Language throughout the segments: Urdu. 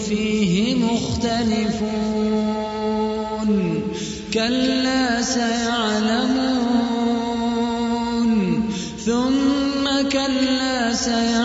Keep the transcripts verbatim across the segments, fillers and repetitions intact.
فيه مختلفون كلا سيعلمون ثم كلا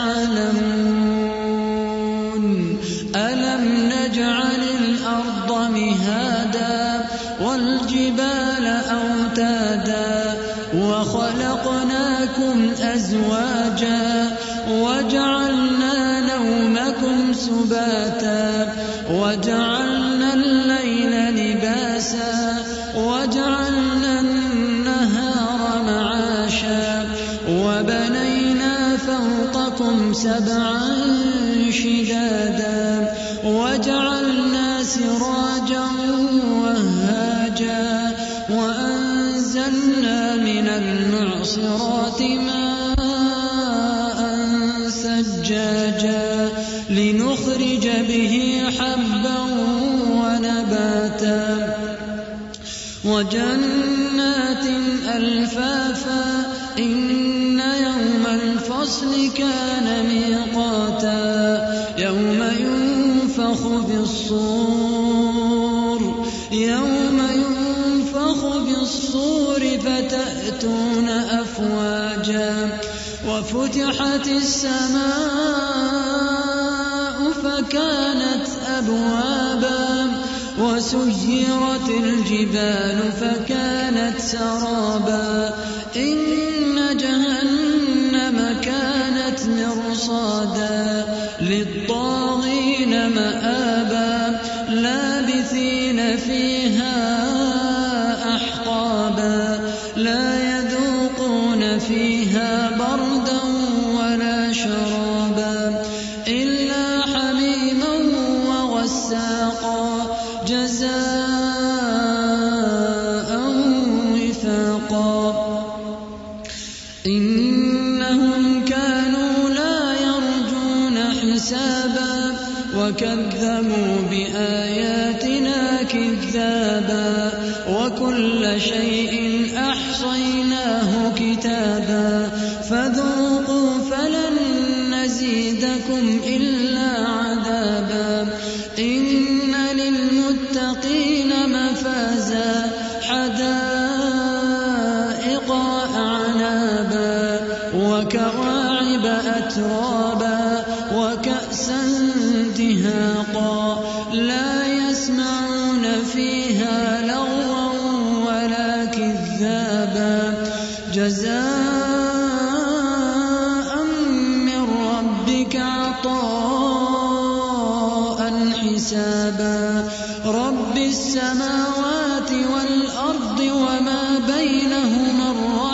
سيعلمون ألم نجعل الأرض مهادا والجبال أوتادا وخلقناكم أزواجا وجعلنا نومكم سباتا وجعلنا الليل لباسا وجعلنا النهار معاشا وبنينا فوقكم سبعا شدادا وجعلنا سراجا وهاجا وأنزلنا من المعصرات ماء ثجاجا لنخرج به حبا ونباتا وجنات ألفافا إن يوم الفصل كان ميقاتا يوم ينفخ بالصور يوم ينفخ بالصور فتأتون أفواجا وفتحت السماء فكانت أبوابا وسيرت الجبال فكانت سرابا إن جهنم كانت مرصادا للطاغين مآبا لابثين فيها أحقابا لا يذوقون فيها بردا ولا شرابا إلا حميما وغساقا جزاء وفاقا إنهم كانوا لا يرجون حسابا وكذبوا بآياتنا كذابا وكل شيء أحصيناه كتابا فذوقوا فلن نزيدكم إلا عذابا إن للمتقين مفازا حدائق وأعنابا وكواعب أترابا وكأسا دهاقا لا يسمعون فيها لغوا ولا كذابا جزاء من ربك عطاء حسابا رب السماوات والأرض وما بينهما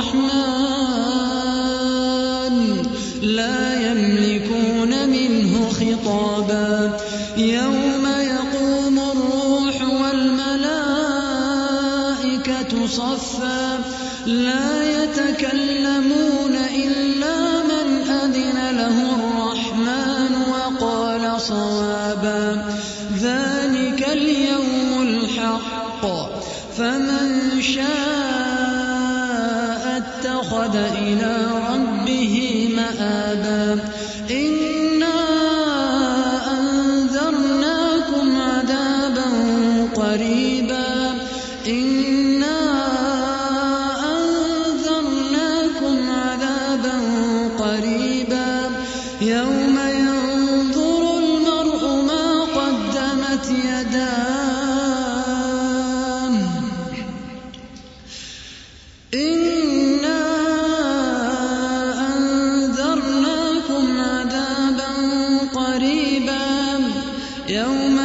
الرحمن لا يملكون منه خطابا يوم يقوم الروح والملائكة صفا لا يتكلمون إلا من أذن له الرحمن وقال صوابا ذلك اليوم الحق فمن شاء اتخذ إلى ربه مآبا إنا أنذرناكم عذابا قريبا إنا أنذرناكم عذابا قريبا يوم ينظر المرء ما قدمت يداه إنا أنذرناكم عذابا قريبا يوم